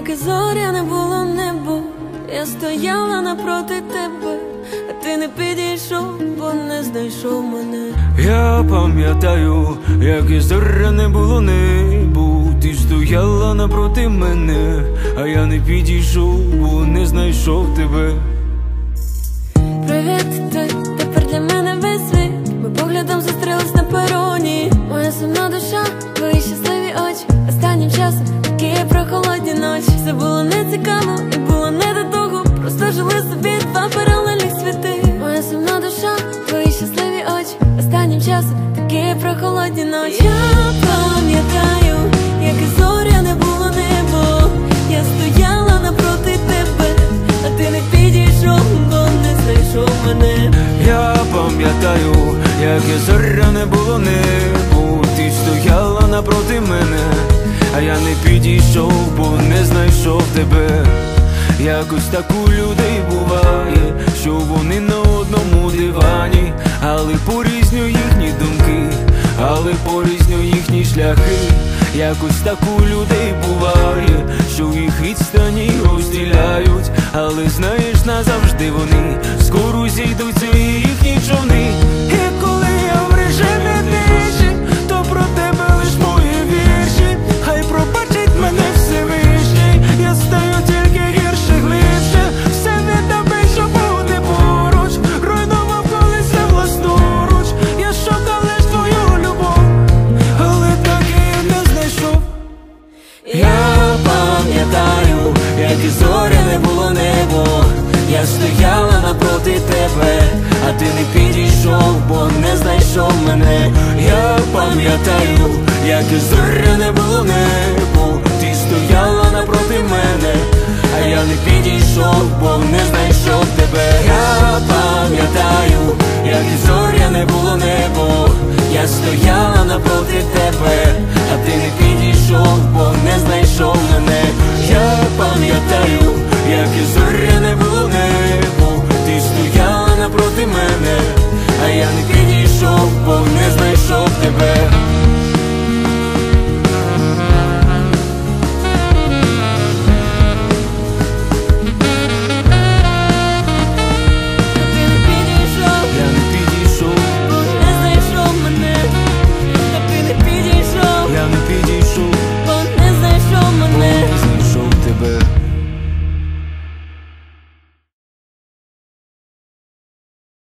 як і зоря не було небо. Я стояла напроти тебе, а ти не підійшов, бо не знайшов мене. Я пам'ятаю, як і зоря не було небо. Ти стояла напроти мене, а я не підійшов, бо не знайшов тебе. Привіт, ти тепер для мене весь світ. Ми поглядом зустрілись на пероні. Моя сумна душа, твої щасливі очі. Останнім часом такі прохолодні ночі. Все було нецікаво і було не до того. Просто жили собі два паралельних світи. Моя сумна душа, твої щасливі очі. Останнім часом такі прохолодні ночі. Я пам'ятаю, як і зоря не було небо. Я стояла напроти тебе, а ти не підійшов, бо не знайшов мене. Я пам'ятаю, як і зоря не було небо. Ти стояла напроти мене, а я не підійшов, бо не знайшов тебе. Якось так у людей буває, що вони на одному дивані, але порізню їхні думки, але порізню їхні шляхи. Якось так у людей буває, що їх відстані розділяють, але знаєш, назавжди вони скоро зійдуться і їхні човни. І коли я в режимі тиші, то про тебе лиш мої вірші. Хай пробачить мене Всевишній, я стаю тільки гірше, глибше. Все віддав би, щоб бути поруч, руйнував колись власноруч. Я шукав лиш твою любов, але так і не знайшов. Я пам'ятаю, як і зоря не було небо. Я стояла напроти тебе, а ти не підійшов, бо не знайшов мене. Я пам'ятаю, як і зоря не було небо. Ти стояла напроти мене, а я не підійшов, бо не знайшов тебе. Я пам'ятаю, як і зоря не було небо. Я стояла напроти тебе, а ти не підійшов, бо не знайшов мене. Я пам'ятаю,